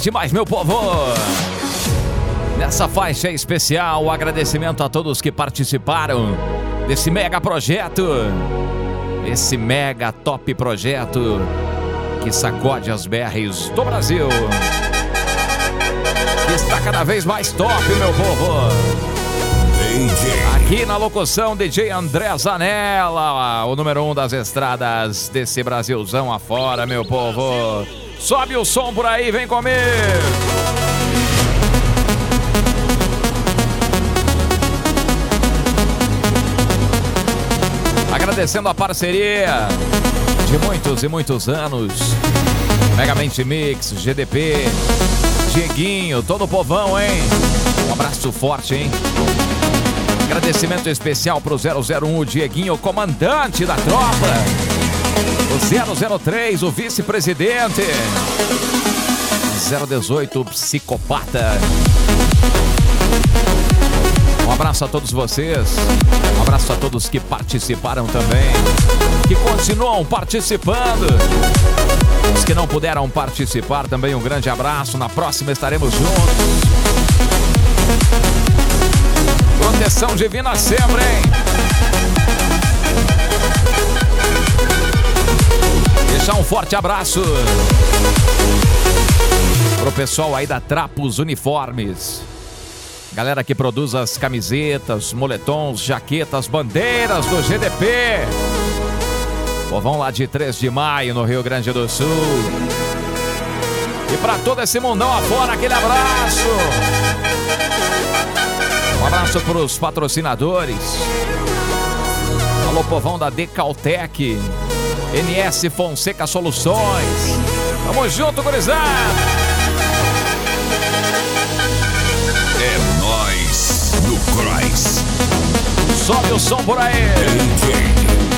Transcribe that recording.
demais, meu povo! Nessa faixa especial, o agradecimento a todos que participaram desse mega projeto. Esse mega top projeto que sacode as BRs do Brasil. Que está cada vez mais top, meu povo. Aqui na locução, DJ André Zanella, o número 1 das estradas desse Brasilzão afora, meu povo. Sobe o som por aí, vem comigo. Agradecendo a parceria de muitos e muitos anos. Megamente Mix, GDP, Dieguinho, todo o povão, hein? Um abraço forte, hein? Agradecimento especial pro 001, o Dieguinho, o comandante da tropa. O 003, o vice-presidente. 018, o psicopata. Um abraço a todos vocês. Um abraço a todos que participaram também, que continuam participando. Os que não puderam participar também, um grande abraço. Na próxima estaremos juntos. Proteção divina sempre, hein? Deixar um forte abraço pro pessoal aí da Trapos Uniformes. Galera que produz as camisetas, moletons, jaquetas, bandeiras do GDP. Povão lá de 3 de Maio, no Rio Grande do Sul. E pra todo esse mundão afora, aquele abraço. Um abraço pros patrocinadores. Alô, povão da Decaltec, NS Fonseca Soluções. Tamo junto, gurizada. É nóis no Cross. Sobe o som por aí. DJ